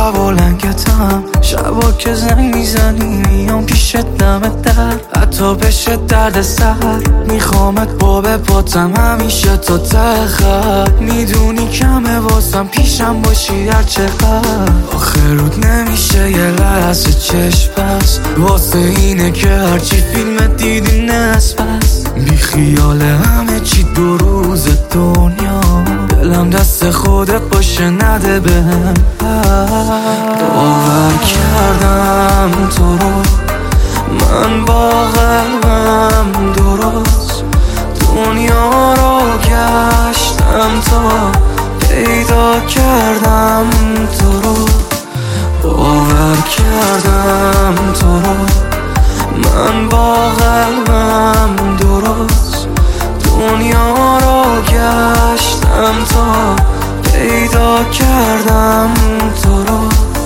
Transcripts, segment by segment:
هوا لنگتم، شبا که زنگ میزنی میام پیشت دمت در، حتی بشه درد سر میخوامت با پاتم همیشه تا ته خط. میدونی کمه واسم پیشم باشی هر چقدر، آخه رود نمیشه یه لحظه چشم بس، واسه اینه که هرچی فیلمت دیدی نصف بس. بی خیال همه چی دو روز دنیا، دلم دست خودت باشه نده بهم. باور کردم تو رو من با قلبم درست، دنیا رو گشتم تا پیدا کردم تو رو. باور کردم تو رو من با قلبم درست، دنیا رو گشتم تا پیدا کردم تو رو.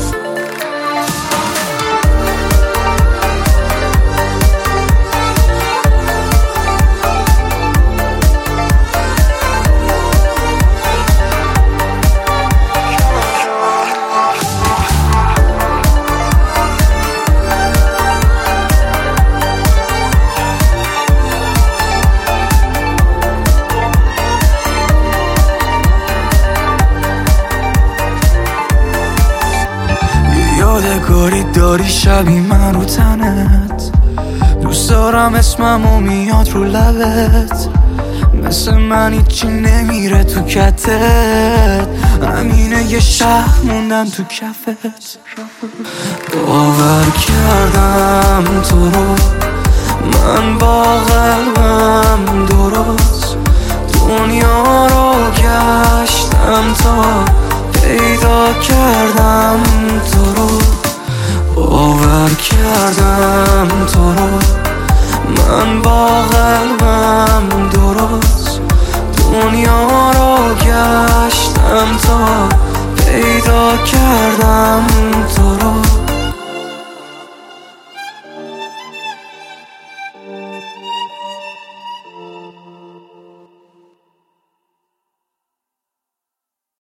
یادگاری داری شبی من رو تنت، دوست دارم اسممو میاد رو لبت، مثل من هیچی نمیره تو کتت، همینه یه شهر موندم تو کفت. باور کردم تو رو من با قلبم درست، دنیا رو گشتم تا پیدا کردم